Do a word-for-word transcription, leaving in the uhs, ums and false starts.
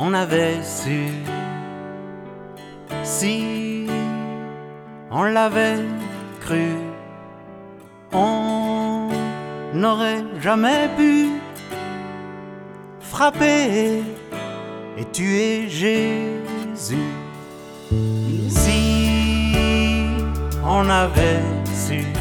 on avait su, si on l'avait cru, on n'aurait jamais pu frapper et tuer Jésus. Si on avait su